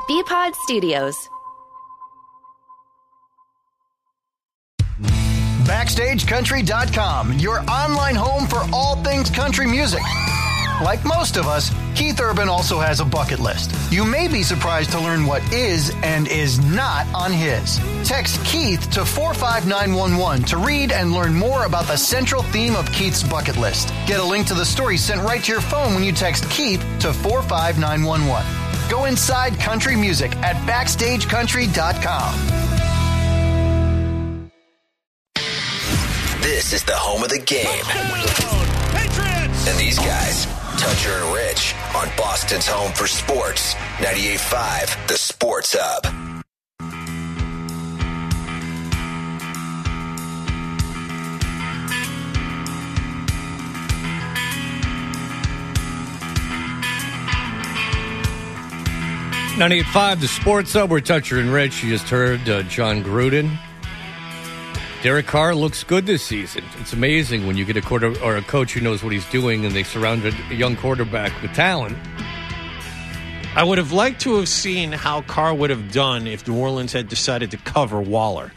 BPod Studios. BackstageCountry.com, your online home for all things country music. Like most of us, Keith Urban also has a bucket list. You may be surprised to learn what is and is not on his. Text Keith to 45911 to read and learn more about the central theme of Keith's bucket list. Get a link to the story sent right to your phone when you text Keith to 45911. Go inside country music at BackstageCountry.com. This is the home of the game. Patriots! And these guys, Toucher and Rich, on Boston's home for sports, 98.5 The Sports Hub. .98.5 The Sports Hub. We're Toucher and Rich. You just heard John Gruden. Derek Carr looks good this season. It's amazing when you get a coach who knows what he's doing and they surrounded a young quarterback with talent. I would have liked to have seen how Carr would have done if New Orleans had decided to cover Waller.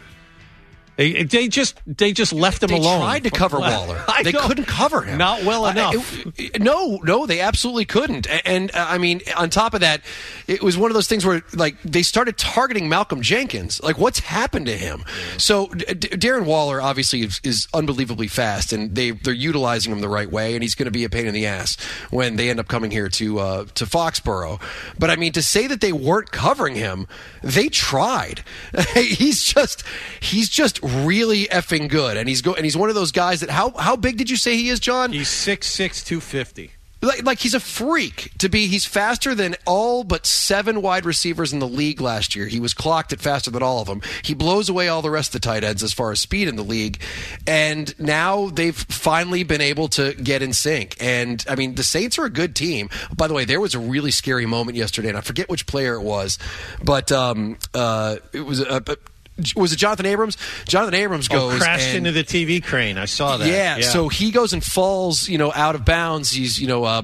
They just left him alone. They tried to cover Waller. They couldn't cover him. Not well enough. No, they absolutely couldn't. And I mean, on top of that, it was one of those things where, like, they started targeting Malcolm Jenkins. Like, what's happened to him? So Darren Waller obviously is unbelievably fast, and they're utilizing him the right way, and he's going to be a pain in the ass when they end up coming here to Foxborough. But I mean, to say that they weren't covering him, they tried. He's just really effing good, and he's one of those guys that how big did you say he is, John? He's 6'6", 250. Like he's a freak to be. He's faster than all but 7 wide receivers in the league last year. He was clocked at faster than all of them. He blows away all the rest of the tight ends as far as speed in the league. And now they've finally been able to get in sync. And I mean, the Saints are a good team. By the way, there was a really scary moment yesterday, and I forget which player it was, but it was it Jonathan Abrams? Jonathan Abrams goes crashed into the TV crane. I saw that. Yeah, so he goes and falls, out of bounds. He's,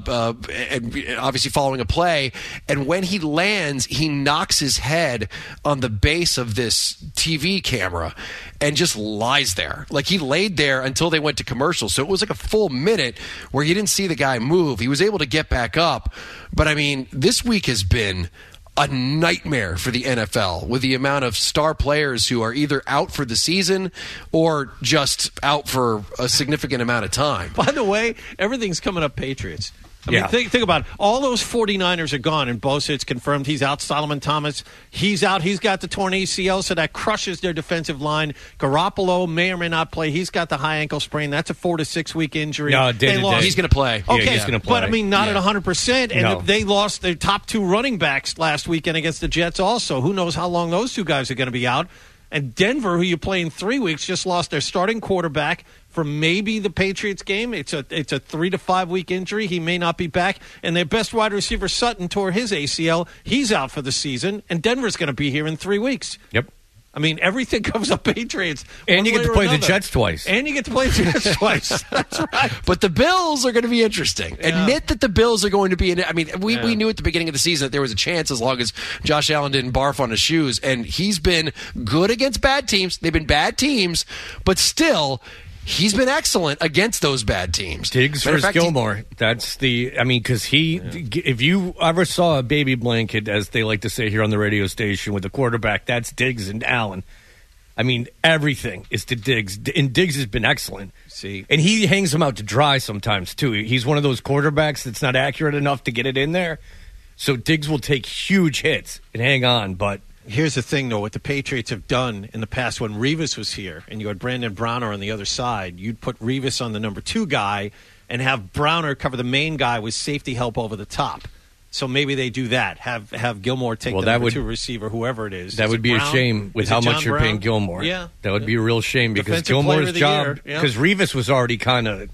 obviously following a play, and when he lands, he knocks his head on the base of this TV camera and just lies there. Like, he laid there until they went to commercial. So it was like a full minute where you didn't see the guy move. He was able to get back up, but I mean, this week has been a nightmare for the NFL with the amount of star players who are either out for the season or just out for a significant amount of time. By the way, everything's coming up Patriots. I mean, think about it. All those 49ers are gone, and Bosa, it's confirmed he's out. Solomon Thomas, he's out. He's got the torn ACL, so that crushes their defensive line. Garoppolo may or may not play. He's got the high ankle sprain. That's a 4 to 6 week injury. No, he's going to play. Okay, he's going to play. But I mean, not at 100%. And they lost their top 2 running backs last weekend against the Jets also. Who knows how long those 2 guys are going to be out. And Denver, who you play in 3 weeks, just lost their starting quarterback for maybe the Patriots game. It's a 3 to 5 week injury. He may not be back. And their best wide receiver, Sutton, tore his ACL. He's out for the season. And Denver's going to be here in 3 weeks. Yep. I mean, everything comes up Patriots. And you get to play the Jets twice. And you get to play the Jets twice. That's right. But the Bills are going to be interesting. Yeah. Admit that the Bills are going to be I mean, we knew at the beginning of the season that there was a chance as long as Josh Allen didn't barf on his shoes. And he's been good against bad teams. They've been bad teams. But still, he's been excellent against those bad teams. Diggs versus Gilmore. That's because if you ever saw a baby blanket, as they like to say here on the radio station, with a quarterback, that's Diggs and Allen. I mean, everything is to Diggs. And Diggs has been excellent. See, and he hangs them out to dry sometimes, too. He's one of those quarterbacks that's not accurate enough to get it in there. So Diggs will take huge hits and hang on, but here's the thing, though. What the Patriots have done in the past when Revis was here and you had Brandon Browner on the other side, you'd put Revis on the number 2 guy and have Browner cover the main guy with safety help over the top. So maybe they do that. Have Gilmore take the number 2 receiver, whoever it is. That would be a shame with how much you're paying Gilmore. Yeah. That would be a real shame because Gilmore's job, because Revis was already kind of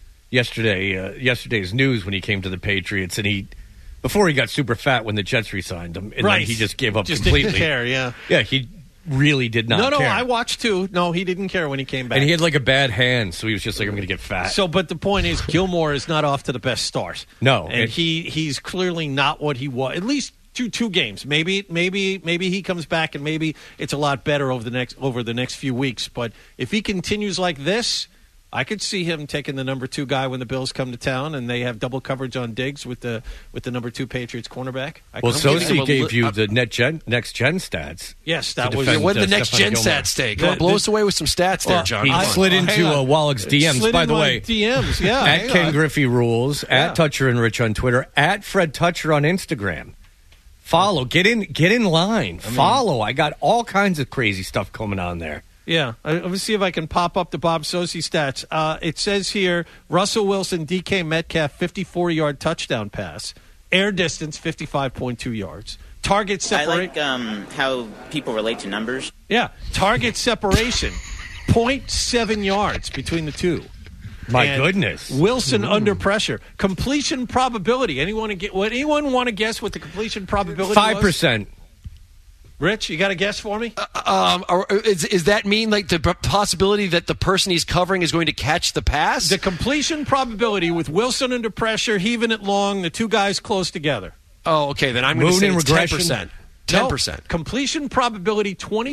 yesterday's news when he came to the Patriots, and before he got super fat when the Jets re-signed him, and then he just gave up completely. Didn't care, yeah. Yeah, he really did not care. No, I watched too. No, he didn't care when he came back. And he had like a bad hand, so he was just like, I'm going to get fat. So, but the point is, Gilmore is not off to the best start. No. And he's clearly not what he was, at least two games. Maybe he comes back and maybe it's a lot better over the next few weeks. But if he continues like this, I could see him taking the number 2 guy when the Bills come to town and they have double coverage on Diggs with the number 2 Patriots cornerback. Well, Sosi gave you the next gen stats. Yes, that was what did the next gen stats take? Come on, blow us away with some stats there, John. He slid into Wallach's DMs. By the way, DMs, yeah. At Ken Griffey Rules, at Toucher and Rich on Twitter, at Fred Toucher on Instagram. Follow, get in line. Follow. I got all kinds of crazy stuff coming on there. Yeah, let me see if I can pop up the Bob Sosi stats. It says here, Russell Wilson, DK Metcalf, 54-yard touchdown pass. Air distance, 55.2 yards. Target separation. I like how people relate to numbers. Yeah, target separation, 0.7 yards between the two. My goodness. Wilson under pressure. Completion probability. Anyone want to guess what the completion probability 5%. was? Rich, you got a guess for me? Is that mean like the possibility that the person he's covering is going to catch the pass? The completion probability with Wilson under pressure, heaving it long, the two guys close together. Oh, okay. Then I'm going to say it's 10%. 10%. No, completion probability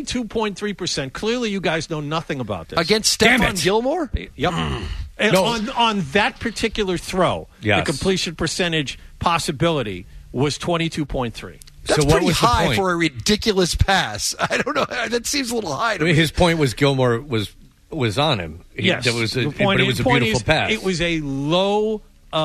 22.3%. Clearly, you guys know nothing about this. Against Stephon Gilmore? Yep. And on that particular throw, the completion percentage possibility was 22.3. That's pretty high for a ridiculous pass. I don't know. That seems a little high to me. His point was Gilmore was on him. Yes. But it was a beautiful pass. It was a low,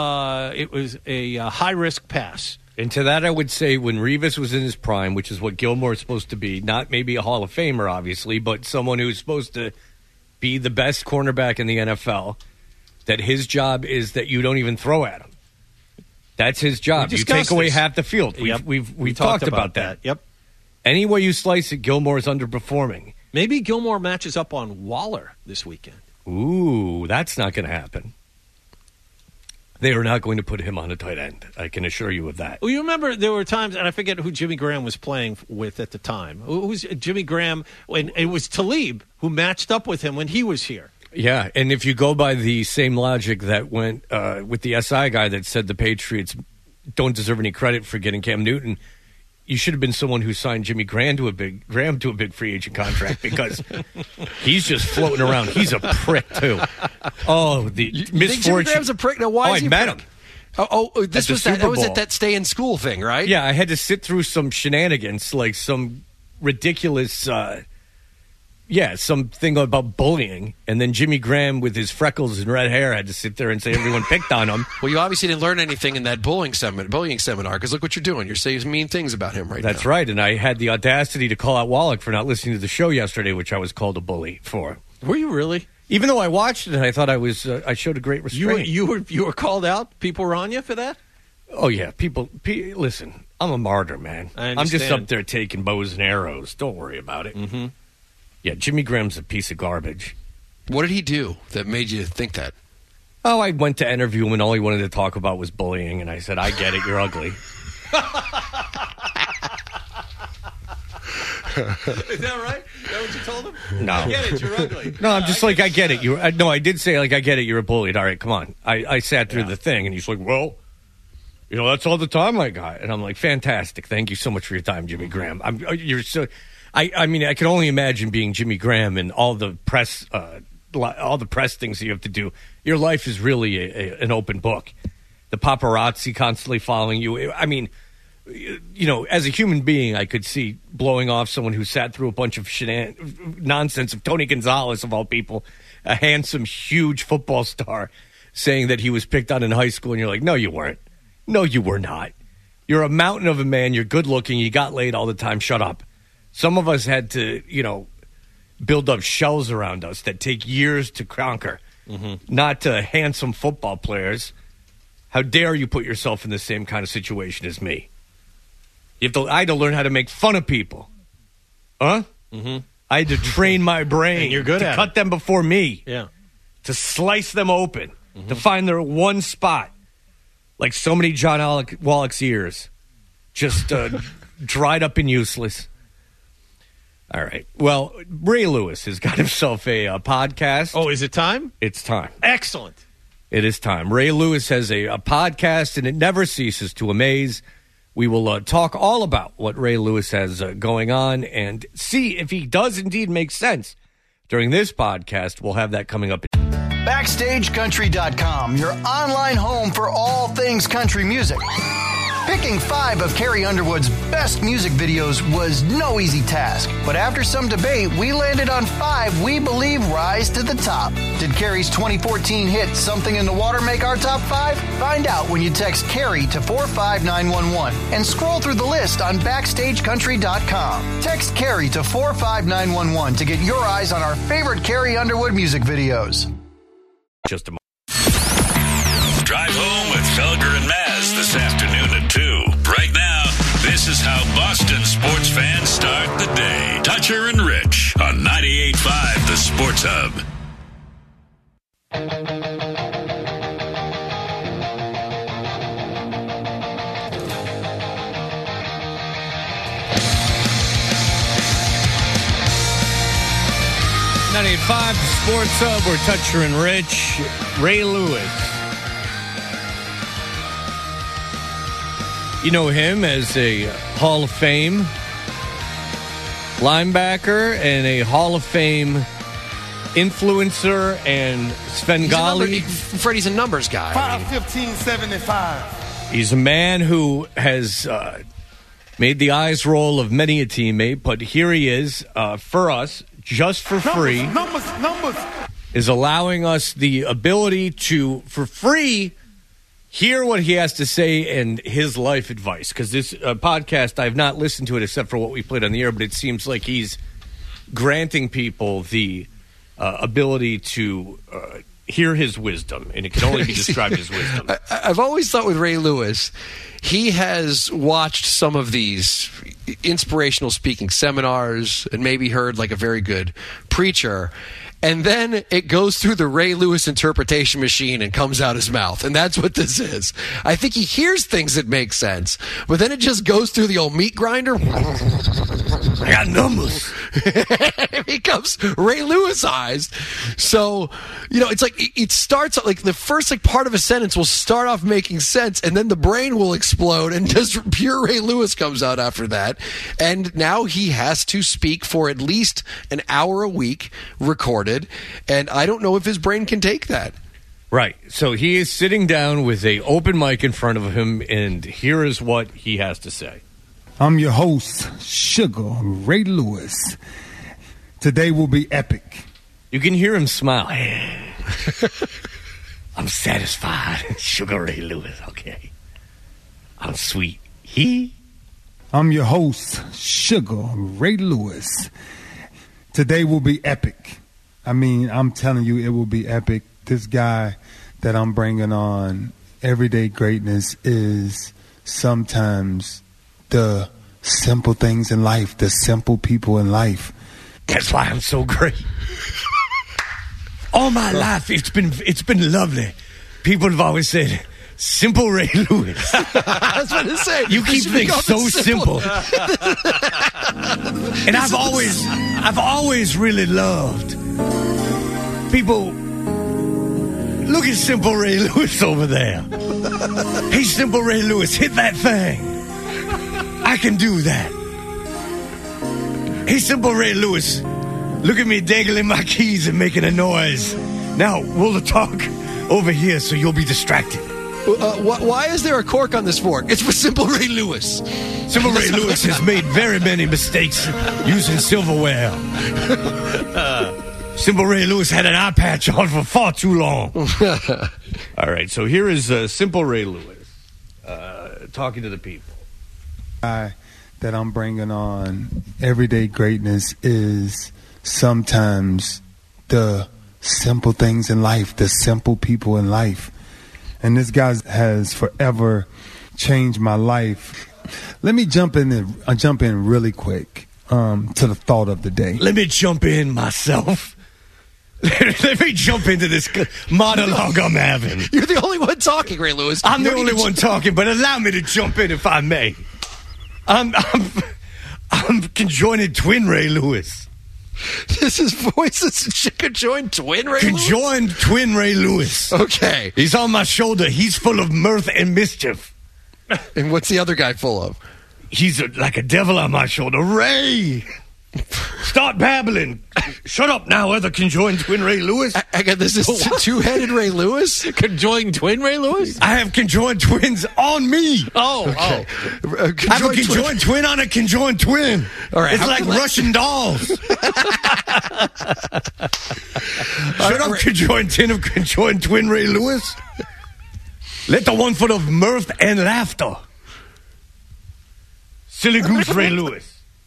it was a high-risk pass. And to that, I would say when Revis was in his prime, which is what Gilmore is supposed to be, not maybe a Hall of Famer, obviously, but someone who's supposed to be the best cornerback in the NFL, that his job is that you don't even throw at him. That's his job. You take away half the field. We've talked about that. Yep. Any way you slice it, Gilmore is underperforming. Maybe Gilmore matches up on Waller this weekend. Ooh, that's not going to happen. They are not going to put him on a tight end. I can assure you of that. Well, you remember there were times, and I forget who Jimmy Graham was playing with at the time. Who was Jimmy Graham? And it was Talib who matched up with him when he was here. Yeah, and if you go by the same logic that went with the SI guy that said the Patriots don't deserve any credit for getting Cam Newton, you should have been someone who signed Jimmy Graham to a big free agent contract because he's just floating around. He's a prick too. Oh, the misfortune. Think Jimmy Graham's a prick? Now, why is he I met him. This was that was at that stay in school thing, right? Yeah, I had to sit through some shenanigans, like some ridiculous. Something about bullying. And then Jimmy Graham with his freckles and red hair had to sit there and say everyone picked on him. Well, you obviously didn't learn anything in that bullying seminar because look what you're doing. You're saying mean things about him right now. That's right. And I had the audacity to call out Wallach for not listening to the show yesterday, which I was called a bully for. Were you really? Even though I watched it and I thought I showed a great restraint. You were called out? People were on you for that? Oh, yeah. Listen, I'm a martyr, man. I'm just up there taking bows and arrows. Don't worry about it. Mm-hmm. Yeah, Jimmy Graham's a piece of garbage. What did he do that made you think that? Oh, I went to interview him and all he wanted to talk about was bullying, and I said, I get it, you're ugly. Is that right? Is that what you told him? No. I get it, you're ugly. No, I'm just I get it. I did say, I get it, you're a bully. All right, come on. I sat through the thing, and he's like, well, that's all the time I got. And I'm like, fantastic. Thank you so much for your time, Jimmy Graham. I mean, I can only imagine being Jimmy Graham and all the press things you have to do. Your life is really an open book. The paparazzi constantly following you. I mean, as a human being, I could see blowing off someone who sat through a bunch of nonsense of Tony Gonzalez, of all people, a handsome, huge football star, saying that he was picked on in high school, and you're like, no, you weren't. No, you were not. You're a mountain of a man. You're good looking. You got laid all the time. Shut up. Some of us had to, build up shells around us that take years to conquer, not to handsome football players. How dare you put yourself in the same kind of situation as me? I had to learn how to make fun of people. Huh? Mm-hmm. I had to train my brain and you're good to cut them before me. Yeah. To slice them open, to find their one spot. Like so many John Wallach's ears. Just dried up and useless. All right. Well, Ray Lewis has got himself a podcast. Oh, is it time? It's time. Excellent. It is time. Ray Lewis has a podcast, and it never ceases to amaze We will talk all about what Ray Lewis has going on and see if he does indeed make sense during this podcast. We'll have that coming up. BackstageCountry.com, your online home for all things country music. Picking 5 of Carrie Underwood's best music videos was no easy task, but after some debate, we landed on 5 we believe rise to the top. Did Carrie's 2014 hit Something in the Water make our top 5? Find out when you text Carrie to 45911 and scroll through the list on BackstageCountry.com. Text Carrie to 45911 to get your eyes on our favorite Carrie Underwood music videos. Just a moment. Drive home with Felger and Maz this afternoon at 2. Right now, this is how Boston sports fans start the day. Toucher and Rich on 98.5 The Sports Hub. .5 The Sports Hub. We're Toucher and Rich. Ray Lewis. You know him as a Hall of Fame linebacker and a Hall of Fame influencer and Svengali. Freddie's a numbers guy. 5'15", He's a man who has made the eyes roll of many a teammate, but here he is for us, just for free. Numbers. Is allowing us the ability to, for free, hear what he has to say and his life advice. Because this podcast, I've not listened to it except for what we played on the air, but it seems like he's granting people the ability to hear his wisdom, and it can only be described as wisdom. I've always thought with Ray Lewis, he has watched some of these inspirational speaking seminars and maybe heard like a very good preacher, and then it goes through the Ray Lewis interpretation machine and comes out his mouth. And that's what this is. I think he hears things that make sense, but then it just goes through the old meat grinder. I got numbers. It becomes Ray Lewis-ized. So, you know, it's like it starts like the first like part of a sentence will start off making sense, and then the brain will explode, and just pure Ray Lewis comes out after that. And now he has to speak for at least an hour a week, recorded. And I don't know if his brain can take that. Right. So he is sitting down with an open mic in front of him, and here is what he has to say. I'm your host, Sugar Ray Lewis. Today will be epic. You can hear him smile. I'm satisfied. Sugar Ray Lewis, okay. I'm sweet. I'm your host, Sugar Ray Lewis. Today will be epic. I mean, I'm telling you, it will be epic. This guy that I'm bringing on, Everyday Greatness, is sometimes the simple things in life, the simple people in life. That's why I'm so great. All my life, it's been lovely. People have always said, simple Ray Lewis. I was about to say, you keep things so simple. And I've always really loved people. Look at Simple Ray Lewis over there. Hey, Simple Ray Lewis, hit that thing. I can do that. Hey, Simple Ray Lewis, look at me dangling my keys and making a noise. Now, we'll talk over here so you'll be distracted. Why is there a cork on this fork? It's for Simple Ray Lewis. Simple Ray Lewis has made very many mistakes using silverware. Simple Ray Lewis had an eye patch on for far too long. All right, so here is Simple Ray Lewis talking to the people. That I'm bringing on, Everyday Greatness, is sometimes the simple things in life, the simple people in life. And this guy has forever changed my life. Let me jump in really quick to the thought of the day. Let me jump in myself. Let me jump into this monologue I'm having. You're the only one talking, Ray Lewis. I'm the only one talking, but allow me to jump in if I may. I'm conjoined twin Ray Lewis. This is voices conjoined twin Ray Lewis? Conjoined twin Ray Lewis. Okay. He's on my shoulder. He's full of mirth and mischief. And what's the other guy full of? He's like a devil on my shoulder. Ray! Stop babbling. Shut up now, other conjoined twin Ray Lewis. I got this is two-headed Ray Lewis? Conjoined twin Ray Lewis? I have conjoined twins on me. Okay. I have a conjoined twin on a conjoined twin. All right, it's like Russian dolls. Shut up, conjoined tin of conjoined twin Ray Lewis. Let the one full of mirth and laughter. Silly goose Ray Lewis.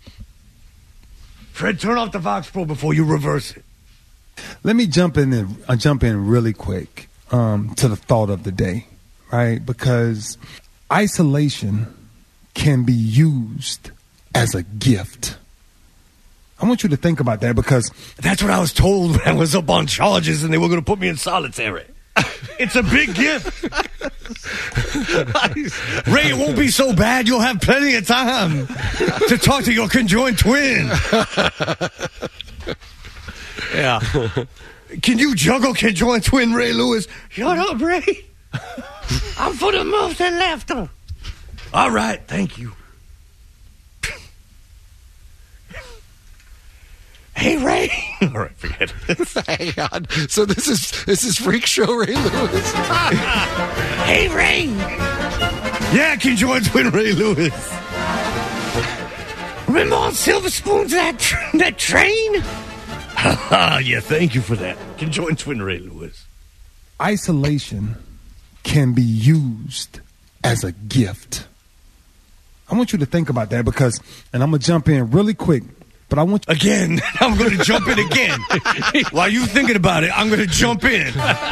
Fred, turn off the Vox Pro before you reverse it. Let me jump in really quick to the thought of the day, right? Because isolation can be used as a gift. I want you to think about that because that's what I was told when I was up on charges and they were going to put me in solitary. It's a big gift. Ray, it won't be so bad. You'll have plenty of time to talk to your conjoined twin. Yeah. Can you juggle conjoined twin Ray Lewis? Shut up, Ray. I'm for the mirth and laughter. All right, thank you. Hey, Ray. All right, forget it. Hang on. So this is Freak Show Ray Lewis. Hey, Ray. Yeah, conjoined twin Ray Lewis. Remember on Silver Spoons that train? Yeah, thank you for that. Conjoined twin Ray Lewis. Isolation can be used as a gift. I want you to think about that because, and I'm going to jump in really quick. But I want again. I'm going to jump in again. While you thinking about it, I'm going to jump in.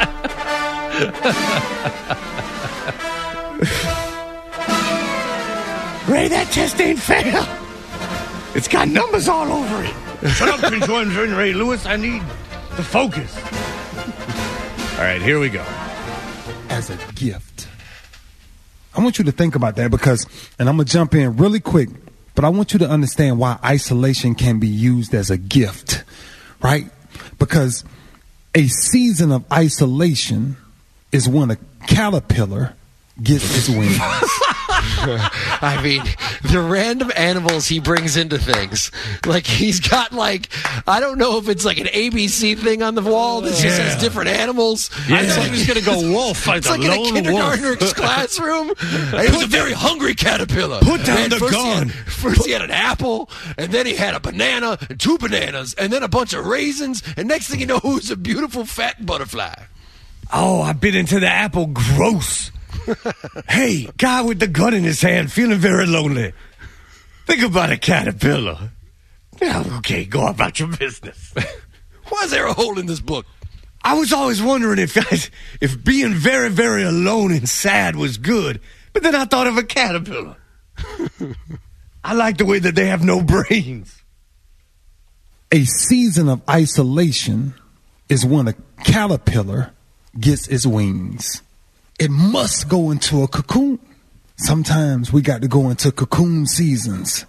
Ray, that test ain't fair. It's got numbers all over it. Shut up, conjoined twin Ray Lewis. I need the focus. All right, here we go. As a gift. I want you to think about that because, and I'm going to jump in really quick. But I want you to understand why isolation can be used as a gift, right? Because a season of isolation is when a caterpillar gets its wings. I mean, the random animals he brings into things. Like, he's got, like, I don't know if it's like an ABC thing on the wall that just has different animals. Yeah. I thought he was going to go wolf. It's like in a kindergartner's classroom. It was a very hungry caterpillar. Put down the gun. First he had an apple, and then he had a banana, and 2 bananas, and then a bunch of raisins, and next thing you know, it was a beautiful fat butterfly. Oh, I bit into the apple. Gross. Hey, guy with the gun in his hand, feeling very lonely. Think about a caterpillar. Okay, go about your business. Why is there a hole in this book? I was always wondering if being very, very alone and sad was good, but then I thought of a caterpillar. I like the way that they have no brains. A season of isolation is when a caterpillar gets its wings. It must go into a cocoon. Sometimes we got to go into cocoon seasons.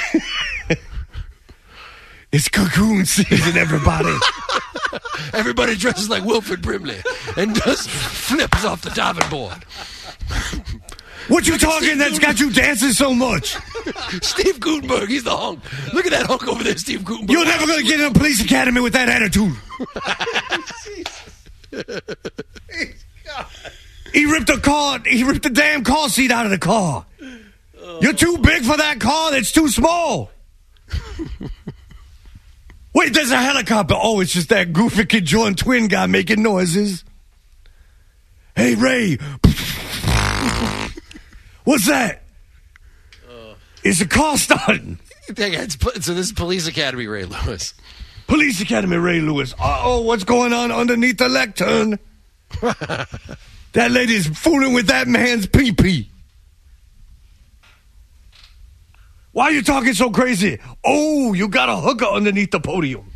It's cocoon season, everybody. Everybody dresses like Wilfred Brimley and does flips off the diving board. What you talking that's got you dancing so much? Steve Gutenberg, he's the hunk. Look at that hunk over there, Steve Gutenberg. You're never going to get in a police academy with that attitude. He ripped the damn car seat out of the car. You're too big for that car. It's too small. Wait, there's a helicopter. Oh, it's just that goofy conjoined twin guy making noises. Hey, Ray. What's that? Is the car starting? So this is Police Academy Ray Lewis. Police Academy Ray Lewis. Uh-oh, what's going on underneath the lectern? That lady's fooling with that man's pee-pee. Why are you talking so crazy? Oh, you got a hooker underneath the podium.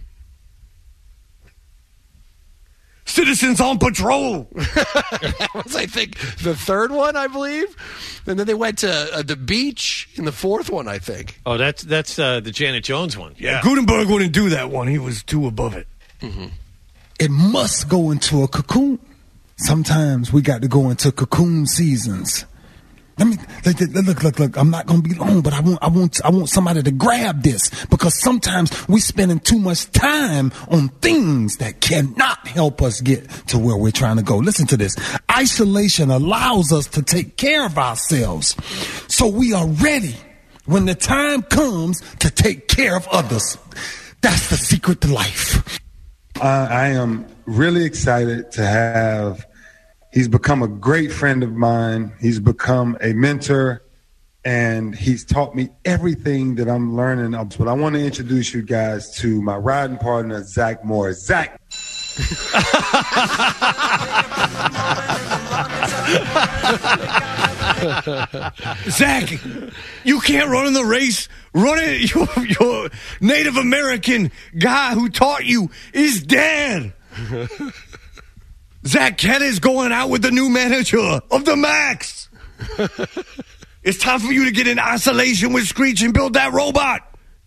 Citizens on patrol. That was, I think, the third one, I believe. And then they went to the beach in the fourth one, I think. Oh, that's the Janet Jones one. Yeah, Gutenberg wouldn't do that one. He was too above it. Mm-hmm. It must go into a cocoon. Sometimes we got to go into cocoon seasons. Look. I'm not gonna be long, but I want somebody to grab this, because sometimes we spending too much time on things that cannot help us get to where we're trying to go. Listen to this. Isolation allows us to take care of ourselves, so we are ready when the time comes to take care of others. That's the secret to life. I am really excited to have. He's become a great friend of mine. He's become a mentor, and he's taught me everything that I'm learning. But I want to introduce you guys to my riding partner, Zach Morris. Zach. Zach, you can't run in the race. Run it. Your Native American guy who taught you is dead. Zach Kelly's going out with the new manager of the Max. It's time for you to get in isolation with Screech and build that robot.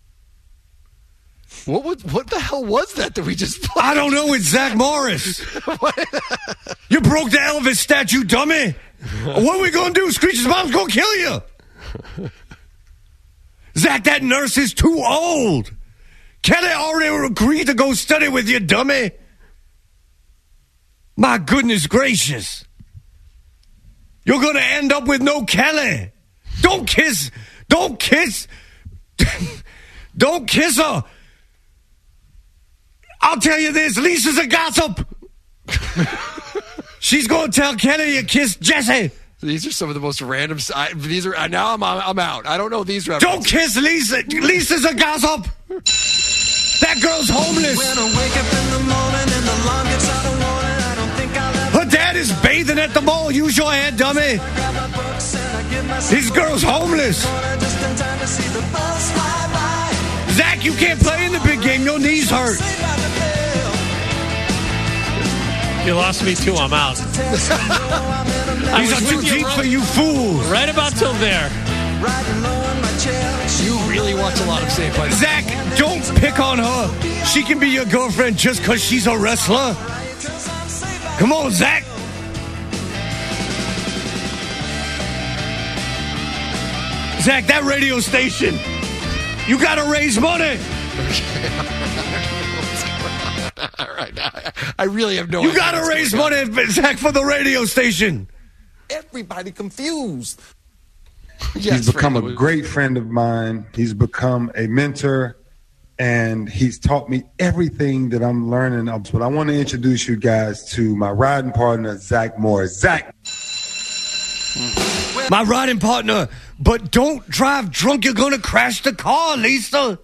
What the hell was that we just played? I don't know. It's Zach Morris. You broke the Elvis statue, dummy. What are we going to do? Screech's mom's going to kill you. Zach, that nurse is too old. Kelly already agreed to go study with you, dummy. My goodness gracious. You're going to end up with no Kelly. Don't kiss. Don't kiss her. I'll tell you this. Lisa's a gossip. She's going to tell Kelly you kissed Jesse. These are some of the most random. These are now. I'm out. I don't know these references. Don't kiss Lisa. Lisa's a gossip. That girl's homeless. When I wake up in the morning and the alarm gets out of warning, I don't think I'll ever. Her dad is bathing at the mall. Use your head, dummy. This girl's homeless. Zach, you can't play in the big game. Your knees hurt. You lost me too. I'm out. These are too deep for you fools. Right about till there. You really watch a lot of Saved by the Bell. Zach, don't pick on her. She can be your girlfriend just because she's a wrestler. Come on, Zach. Zach, that radio station. You got to raise money. All right. I really have no idea. You got to raise money, Zach, for the radio station. Everybody confused. He's become a great friend of mine. He's become a mentor, and he's taught me everything that I'm learning. But I want to introduce you guys to my riding partner, Zach Morris. Zach. My riding partner, but don't drive drunk. You're going to crash the car, Lisa.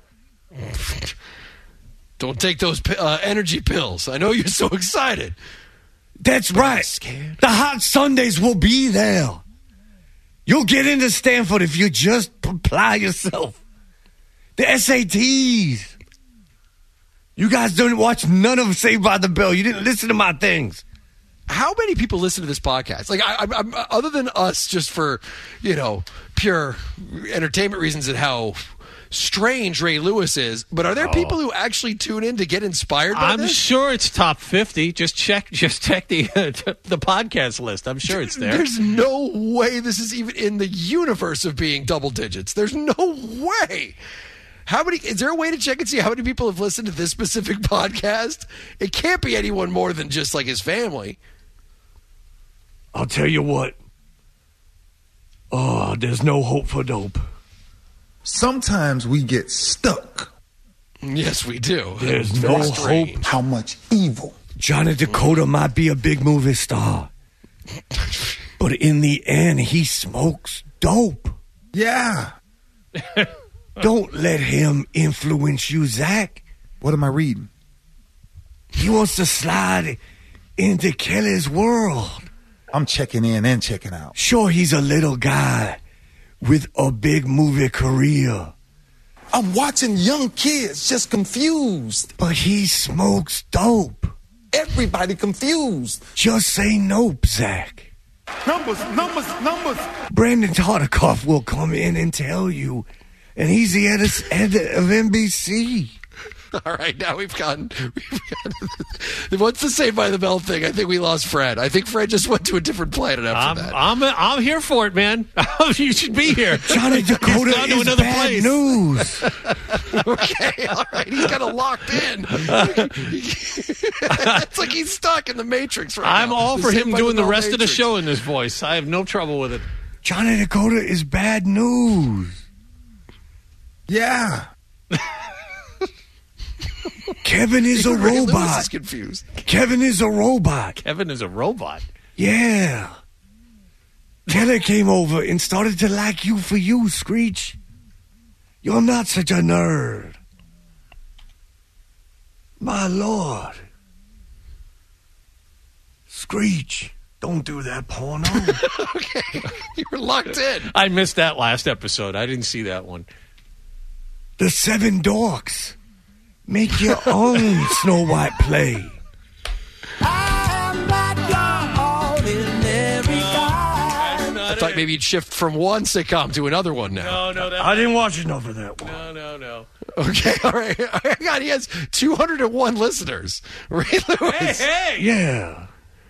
Don't take those energy pills. I know you're so excited. That's right. The hot Sundays will be there. You'll get into Stanford if you just apply yourself. The SATs. You guys don't watch none of Saved by the Bell. You didn't listen to my things. How many people listen to this podcast? Like, I'm other than us, just for, pure entertainment reasons and how strange Ray Lewis is, but are there people who actually tune in to get inspired by this? I'm sure it's top 50. Just check the podcast list. I'm sure it's there. There's no way this is even in the universe of being double digits. There's no way. Is there a way to check and see how many people have listened to this specific podcast? It can't be anyone more than just like his family. I'll tell you what. Oh, there's no hope for dope. Sometimes we get stuck. Yes, we do. There's no hope. How much evil. Johnny Dakota might be a big movie star, but in the end, he smokes dope. Yeah. Don't let him influence you, Zach. What am I reading? He wants to slide into Kelly's world. I'm checking in and checking out. Sure, he's a little guy with a big movie career. I'm watching young kids just confused. But he smokes dope. Everybody confused. Just say nope, Zach. Numbers. Brandon Tartikoff will come in and tell you. And he's the editor of NBC. All right, now we've gotten what's the Saved by the Bell thing? I think we lost Fred. I think Fred just went to a different planet after that. I'm here for it, man. You should be here. Johnny Dakota gone to is another bad place. news. Okay, all right. He's got it locked in. It's like he's stuck in the Matrix right now. I'm all for him doing the rest of the Matrix. show in this voice. I have no trouble with it. Johnny Dakota is bad news. Yeah. Kevin is a Ray Lewis robot. is confused. Kevin is a robot. Kevin is a robot. Yeah. Taylor came over and started to like you for you, Screech. You're not such a nerd. My lord. Screech, don't do that porno. Okay, you were locked in. I missed that last episode. I didn't see that one. The Seven Dorks. Make your own Snow White play. I thought maybe you'd shift from one sitcom to another one now. No, I didn't watch enough of that one. No. Okay, all right. Oh God, he has 201 listeners. Ray Lewis. Hey! Yeah.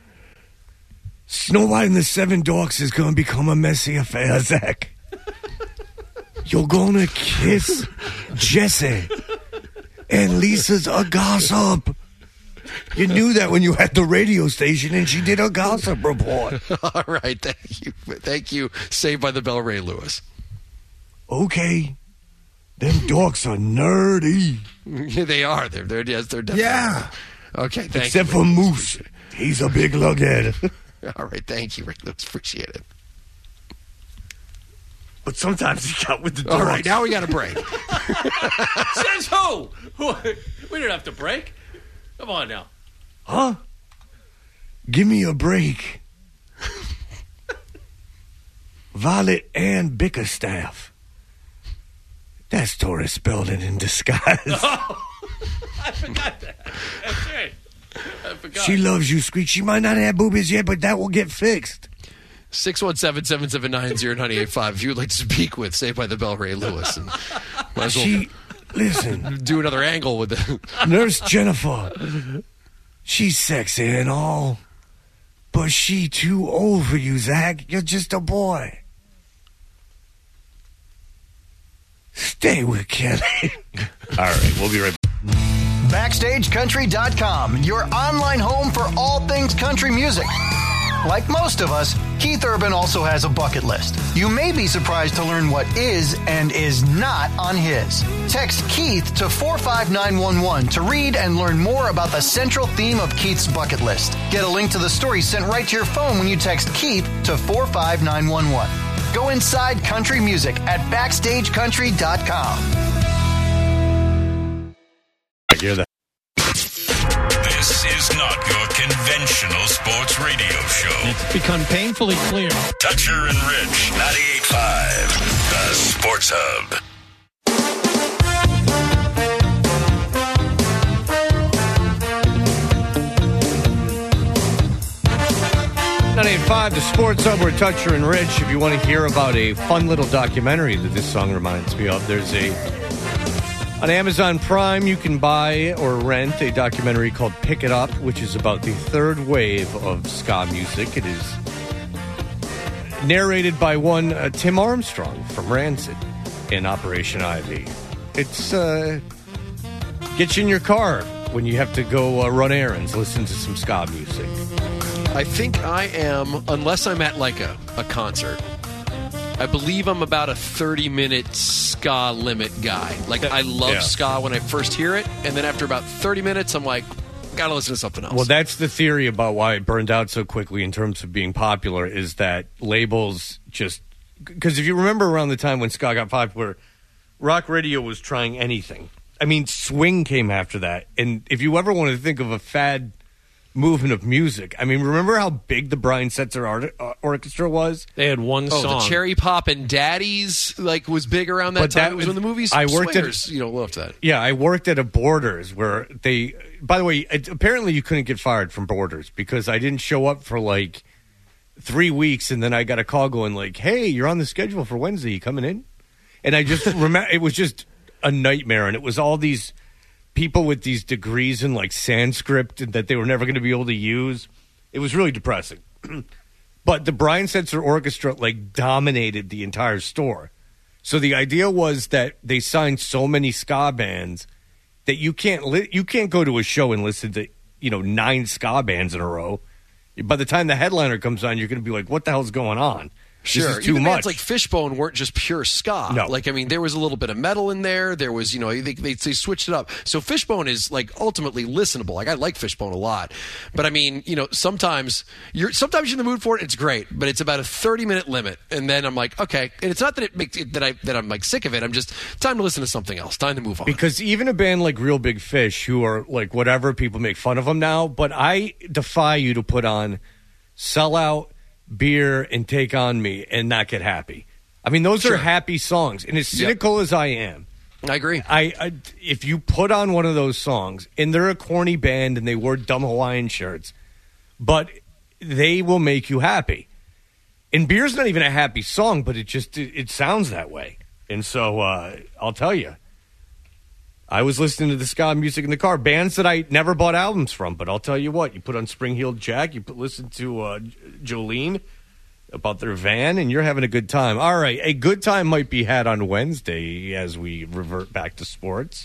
Snow White and the Seven Dorks is going to become a messy affair, Zach. You're going to kiss Jesse. And Lisa's a gossip. You knew that when you had the radio station and she did a gossip report. All right, thank you. Thank you. Saved by the Bell, Ray Lewis. Okay. Them dorks are nerdy. Yeah, they are. They're definitely. Yeah. Okay, thank Except you. for Moose. He's a big lughead. All right, thank you, Ray Lewis. Appreciate it. But sometimes he got with the dorks. All right, now we got a break. Says who? We didn't have to break. Come on now. Huh? Give me a break. Violet Ann Bickerstaff. That's Tori Spelling in disguise. Oh, I forgot that. That's right. I forgot. She loves you, Screech. She might not have boobies yet, but that will get fixed. 617-779-0985 if you would like to speak with Saved by the Bell, Ray Lewis. And might as well Listen, do another angle with it. Nurse Jennifer. She's sexy and all, but she too old for you, Zach. You're just a boy. Stay with Kelly. All right, we'll be right back. BackstageCountry.com, your online home for all things country music. Like most of us, Keith Urban also has a bucket list. You may be surprised to learn what is and is not on his. Text Keith to 45911 to read and learn more about the central theme of Keith's bucket list. Get a link to the story sent right to your phone when you text Keith to 45911. Go inside country music at BackstageCountry.com. I hear that. This is not your conventional sports radio show. It's become painfully clear. Toucher and Rich, 98.5, the Sports Hub. The Sports Hub, we're Toucher and Rich. If you want to hear about a fun little documentary that this song reminds me of, there's on Amazon Prime, you can buy or rent a documentary called Pick It Up, which is about the third wave of ska music. It is narrated by one Tim Armstrong from Rancid in Operation Ivy. It's get you in your car when you have to go run errands, listen to some ska music. I think I am, unless I'm at like a concert, I believe I'm about a 30-minute ska limit guy. Like, I love ska when I first hear it, and then after about 30 minutes, I'm like, gotta listen to something else. Well, that's the theory about why it burned out so quickly in terms of being popular, is that labels just... Because if you remember around the time when ska got popular, rock radio was trying anything. I mean, swing came after that. And if you ever want to think of a fad movement of music, I mean, remember how big the Brian Setzer Orchestra was? They had one song. The Cherry Pop and Daddies was big around that time. It was when the movies Swingers, loved that. Yeah, I worked at a Borders where they... By the way, apparently you couldn't get fired from Borders because I didn't show up for like 3 weeks, and then I got a call going like, hey, you're on the schedule for Wednesday. You coming in? And I just remember it was just a nightmare, and it was all these people with these degrees in like Sanskrit that they were never going to be able to use. It was really depressing. But the Brian Setzer Orchestra like dominated the entire store. So the idea was that they signed so many ska bands that you can't go to a show and listen to 9 ska bands in a row. By the time the headliner comes on, you're going to be like, "What the hell's going on?" Sure, this is too even much. bands like Fishbone weren't just pure ska. No. Like, I mean, there was a little bit of metal in there. There was, they switched it up. So Fishbone is like ultimately listenable. Like, I like Fishbone a lot, but I mean, sometimes you're in the mood for it. It's great, but it's about a 30-minute limit, and then I'm like, okay. And it's not that it makes it, that I'm like sick of it. I'm just time to listen to something else. Time to move on. Because even a band like Real Big Fish, who are like whatever, people make fun of them now, but I defy you to put on Sell Out, Beer, and Take On Me and not get happy. I mean, those are happy songs. And as cynical as I am, I agree. I if you put on one of those songs, and they're a corny band and they wore dumb Hawaiian shirts, but they will make you happy. And Beer's not even a happy song, but it sounds that way. And so I'll tell you, I was listening to the ska music in the car, bands that I never bought albums from, but I'll tell you what, you put on Spring Heeled Jack, listen to Jolene about their van, and you're having a good time. All right, a good time might be had on Wednesday as we revert back to sports.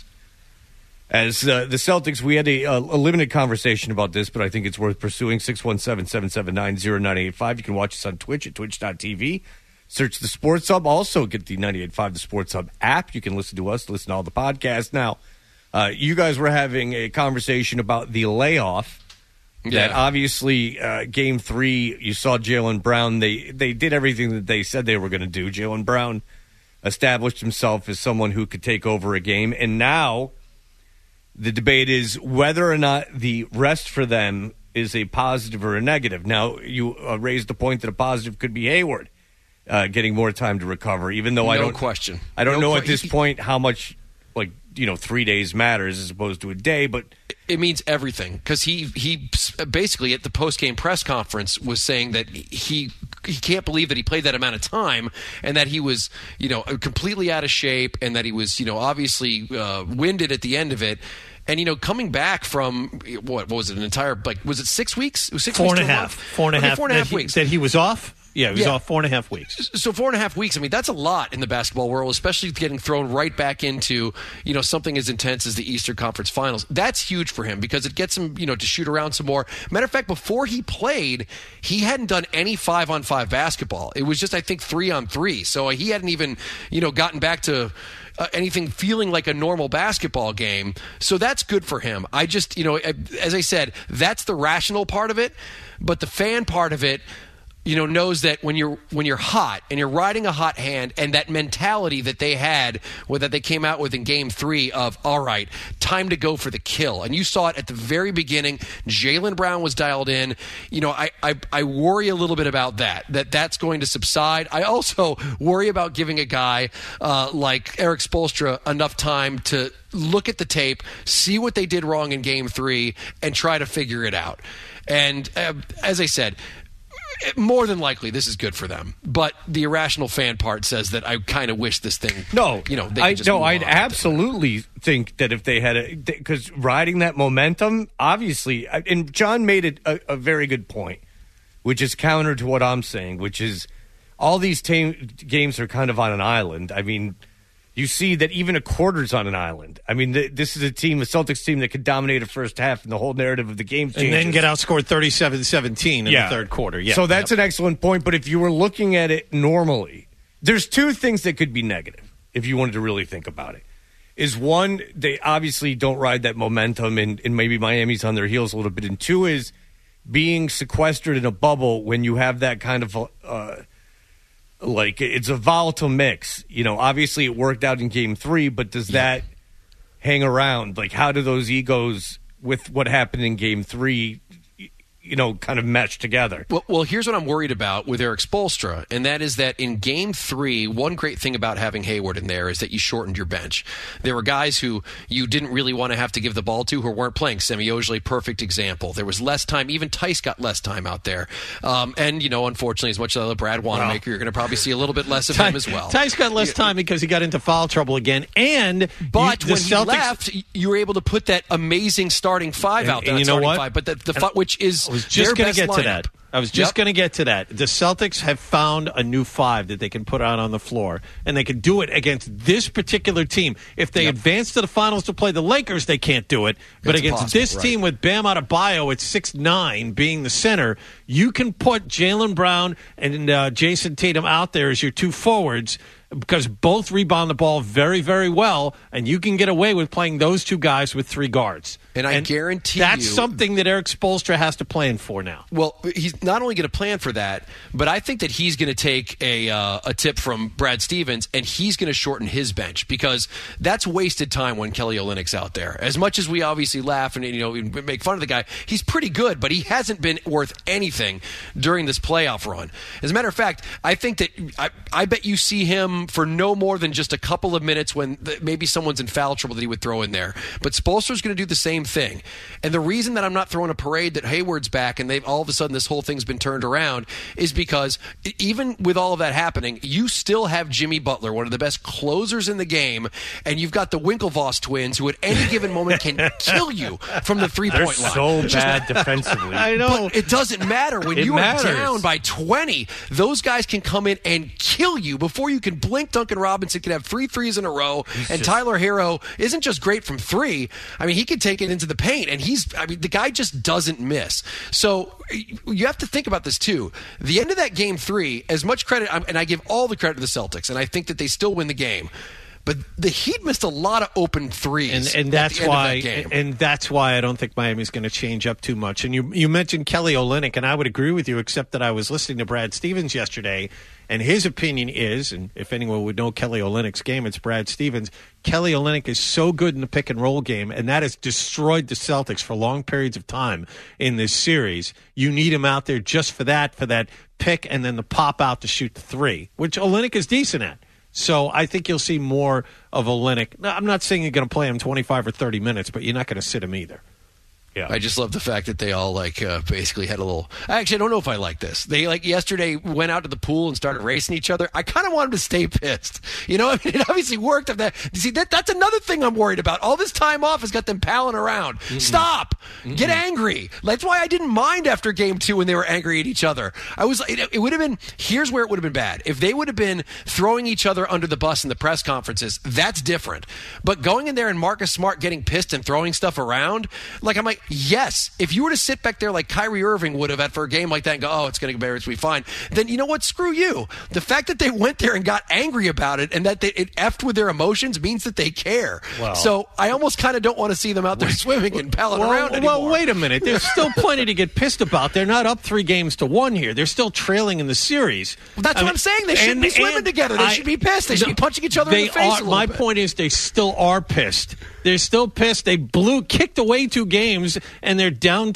As the Celtics, we had a limited conversation about this, but I think it's worth pursuing. 617-779-0985. You can watch us on Twitch at twitch.tv. Search the Sports Hub. Also get the 98.5 The Sports Hub app. You can listen to us, listen to all the podcasts. Now, you guys were having a conversation about the layoff. That obviously, Game 3, you saw Jaylen Brown. They did everything that they said they were going to do. Jaylen Brown established himself as someone who could take over a game. And now the debate is whether or not the rest for them is a positive or a negative. Now, you raised the point that a positive could be Hayward. Getting more time to recover, even though I don't know at this point how much 3 days matters as opposed to a day, but it means everything because he basically at the post-game press conference was saying that he can't believe that he played that amount of time and that he was completely out of shape and that he was obviously winded at the end of it. And, coming back from, what was it, an entire, was it 6 weeks? It was 6 weeks? 4.5 weeks. That he was off? Yeah, he was off 4.5 weeks. So 4.5 weeks, I mean, that's a lot in the basketball world, especially getting thrown right back into, something as intense as the Eastern Conference Finals. That's huge for him because it gets him, to shoot around some more. Matter of fact, before he played, he hadn't done any 5-on-5 basketball. It was just, I think, 3-on-3. So he hadn't even, gotten back to anything feeling like a normal basketball game. So that's good for him. I just, as I said, that's the rational part of it. But the fan part of it, knows that when you're hot and you're riding a hot hand, and that mentality that they had, or that they came out with in Game 3 of, all right, time to go for the kill. And you saw it at the very beginning. Jaylen Brown was dialed in. I worry a little bit about that's going to subside. I also worry about giving a guy like Eric Spoelstra enough time to look at the tape, see what they did wrong in Game 3, and try to figure it out. And as I said, more than likely, this is good for them. But the irrational fan part says that I kind of wish this thing. I'd absolutely think that if they had because riding that momentum, obviously, and John made it a very good point, which is counter to what I'm saying, which is all these games are kind of on an island. I mean, you see that even a quarter's on an island. I mean, this is a Celtics team that could dominate a first half, and the whole narrative of the game changes. And then get outscored 37-17 in the third quarter. Yeah. So that's an excellent point. But if you were looking at it normally, there's two things that could be negative if you wanted to really think about it. Is one, they obviously don't ride that momentum, and maybe Miami's on their heels a little bit. And two is being sequestered in a bubble when you have that kind of it's a volatile mix. Obviously it worked out in Game 3, but does that hang around? Like, how do those egos with what happened in Game 3, kind of mesh together. Well, here's what I'm worried about with Eric Spoelstra, and that is that in Game 3, one great thing about having Hayward in there is that you shortened your bench. There were guys who you didn't really want to have to give the ball to who weren't playing. Semi Ojeleye, perfect example. There was less time. Even Tice got less time out there. And, unfortunately, as much as I love Brad Wanamaker, you're going to probably see a little bit less of him as well. Tice got less time because he got into foul trouble again. But when he left, you were able to put that amazing starting five out there. And you know what? Five, but which is I was just going to get lineup. to that. I was just going to get to that. The Celtics have found a new five that they can put out on the floor, and they can do it against this particular team. If they advance to the finals to play the Lakers, they can't do it. But against this team with Bam Adebayo at 6'9", being the center, you can put Jaylen Brown and Jason Tatum out there as your two forwards, because both rebound the ball very, very well, and you can get away with playing those two guys with three guards. And I guarantee that's something that Eric Spoelstra has to plan for now. Well, he's not only going to plan for that, but I think that he's going to take a tip from Brad Stevens, and he's going to shorten his bench, because that's wasted time when Kelly Olynyk's out there. As much as we obviously laugh and make fun of the guy, he's pretty good, but he hasn't been worth anything during this playoff run. As a matter of fact, I think that I bet you see him for no more than just a couple of minutes when maybe someone's in foul trouble that he would throw in there. But Spoelstra's going to do the same thing. And the reason that I'm not throwing a parade that Hayward's back and they've all of a sudden this whole thing's been turned around is because even with all of that happening, you still have Jimmy Butler, one of the best closers in the game, and you've got the Winklevoss twins who at any given moment can kill you from the three-point line. They're so bad defensively. I know. But it doesn't matter. When you are down by 20, those guys can come in and kill you before you can blink. Duncan Robinson can have 3 threes in a row, and Tyler Hero isn't just great from 3. I mean, he can take it into the paint, and the guy just doesn't miss. So you have to think about this too. The end of that Game 3, as much credit, and I give all the credit to the Celtics, and I think that they still win the game. But the Heat missed a lot of open threes, and that's why. Of that game. And that's why I don't think Miami's going to change up too much. And you mentioned Kelly Olynyk, and I would agree with you, except that I was listening to Brad Stevens yesterday, and his opinion is, and if anyone would know Kelly Olynyk's game, it's Brad Stevens. Kelly Olynyk is so good in the pick and roll game, and that has destroyed the Celtics for long periods of time in this series. You need him out there just for that pick, and then the pop out to shoot the three, which Olynyk is decent at. So I think you'll see more of Olynyk. Now, I'm not saying you're going to play him 25 or 30 minutes, but you're not going to sit him either. Yeah. I just love the fact that they all basically had a little. Actually, I don't know if I like this. They yesterday went out to the pool and started racing each other. I kind of want them to stay pissed. I mean, it obviously worked. That's another thing I'm worried about. All this time off has got them palling around. Mm-mm. Stop. Mm-mm. Get angry. That's why I didn't mind after Game 2 when they were angry at each other. It would have been. Here's where it would have been bad. If they would have been throwing each other under the bus in the press conferences, that's different. But going in there and Marcus Smart getting pissed and throwing stuff around, I'm like. Yes, if you were to sit back there like Kyrie Irving would have for a game like that and go, oh, it's going to be fine, then you know what? Screw you. The fact that they went there and got angry about it and that it effed with their emotions means that they care. Wow. So I almost kind of don't want to see them out there swimming and palling around anymore. Well, wait a minute. There's still plenty to get pissed about. They're not up 3-1 here. They're still trailing in the series. Well, that's what I'm saying. They shouldn't be swimming together. They should be pissed. They should be punching each other in the face a little my bit. point is they still are pissed. They're still pissed. They kicked away 2 games, and they're down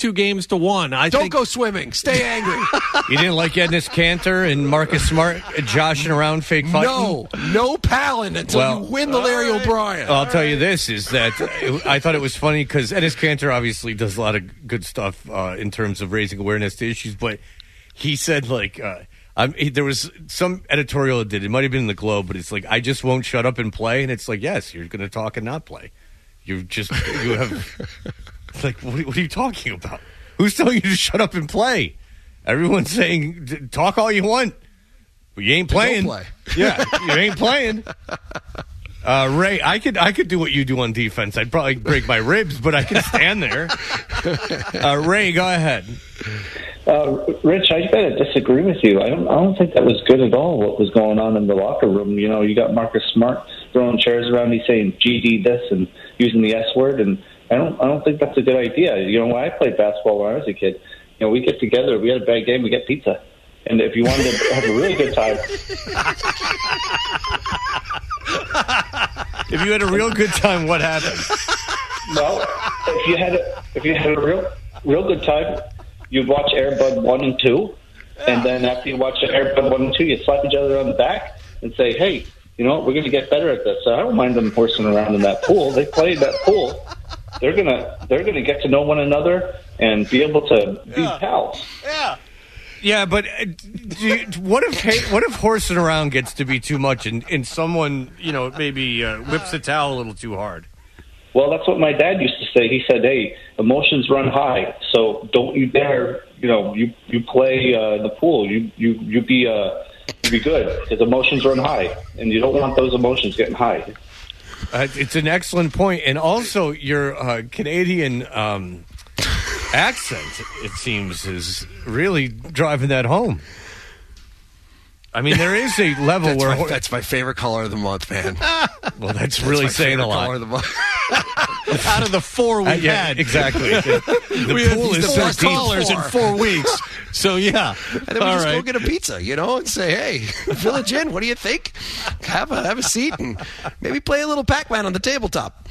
2-1. Don't go swimming. Stay angry. You didn't like Enes Kanter and Marcus Smart joshing around fake fighting? No palling until you win the Larry O'Brien. I'll tell you this, is that I thought it was funny because Enes Kanter obviously does a lot of good stuff in terms of raising awareness to issues, but he said, there was some editorial that did. It might have been in the Globe, but it's like, I just won't shut up and play. And it's like, yes, you're going to talk and not play. You have, what are you talking about? Who's telling you to shut up and play? Everyone's saying, talk all you want, but you ain't playing. Don't play. Yeah, you ain't playing. Ray, I could do what you do on defense. I'd probably break my ribs, but I can stand there. Ray, go ahead. Rich, I got to disagree with you. I don't think that was good at all, what was going on in the locker room. You got Marcus Smart throwing chairs around. He's saying GD this and using the S word, and I don't think that's a good idea. When I played basketball when I was a kid, we get together, we had a bad game, we get pizza. And if you wanted to have a really good time... If you had a real good time, what happened? Well, if you had a real good time, you'd watch Air Bud 1 and 2, and then after you watch Air Bud 1 and 2, you slap each other on the back and say, hey, you know what, we're going to get better at this. So I don't mind them horsing around in that pool. They played that pool. They're gonna get to know one another and be able to be pals. Yeah, but what if horsing around gets to be too much and someone, you know, maybe whips the towel a little too hard? Well, that's what my dad used to say. He said, hey, emotions run high, so don't you dare, you know, you play the pool. You be good, because emotions run high, and you don't want those emotions getting high. It's an excellent point. And also your Canadian accent, it seems, is really driving that home. I mean, there is a level where... That's my favorite color of the month, man. Well, that's really saying a lot. Color of the month. Out of the 4 we've had. Exactly. The we pool had is 4 13. callers in 4 weeks. So, yeah. And then we just go get a pizza, you know, and say, hey, Village Inn, what do you think? Have a seat and maybe play a little Pac-Man on the tabletop.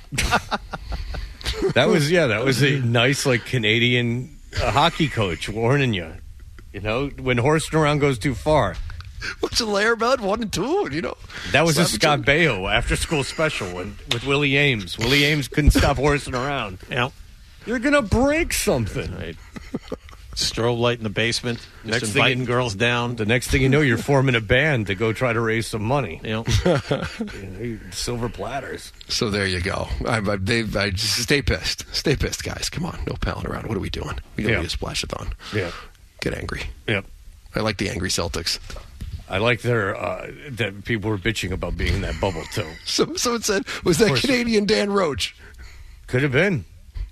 That was a nice, like, Canadian hockey coach warning you. You know, when horsing around goes too far. What's a layer bud? 1 and 2, you know. That was a Scott Baio after-school special with Willie Ames. Willie Ames couldn't stop horsing around. Yeah. You're going to break something. Right. Strobe light in the basement. Just inviting girls down. The next thing you know, you're forming a band to go try to raise some money. You know? Silver platters. So there you go. I just stay pissed. Stay pissed, guys. Come on. No palling around. What are we doing? We don't need a splash-a-thon. Yeah. Get angry. Yep. I like the angry Celtics. I like that people were bitching about being in that bubble, too. Someone said, was that Canadian Dan Roach? Could have been.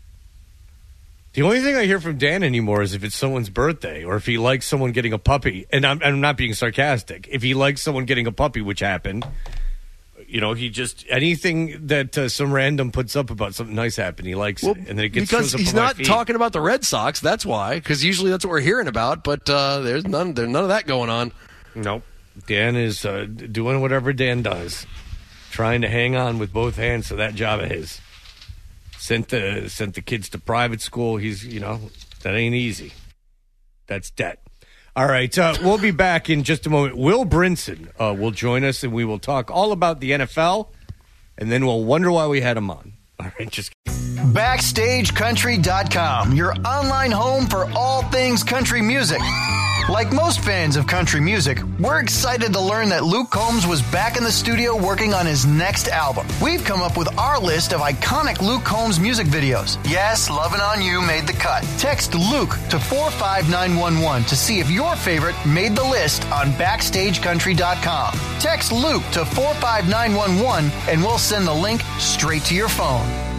The only thing I hear from Dan anymore is if it's someone's birthday or if he likes someone getting a puppy. And I'm not being sarcastic. If he likes someone getting a puppy, which happened, you know, he just, anything that some random puts up about something nice happened, he likes it. And then it gets because he's not talking about the Red Sox. That's why. Because usually that's what we're hearing about. But there's none of that going on. Nope. Dan is doing whatever Dan does, trying to hang on with both hands to that job of his. Sent the kids to private school. He's, you know, that ain't easy. That's debt. All right, we'll be back in just a moment. Will Brinson will join us, and we will talk all about the NFL, and then we'll wonder why we had him on. All right, just BackstageCountry.com, your online home for all things country music. Like most fans of country music, we're excited to learn that Luke Combs was back in the studio working on his next album. We've come up with our list of iconic Luke Combs music videos. Yes, Lovin' On You made the cut. Text Luke to 45911 to see if your favorite made the list on BackstageCountry.com. Text Luke to 45911 and we'll send the link straight to your phone.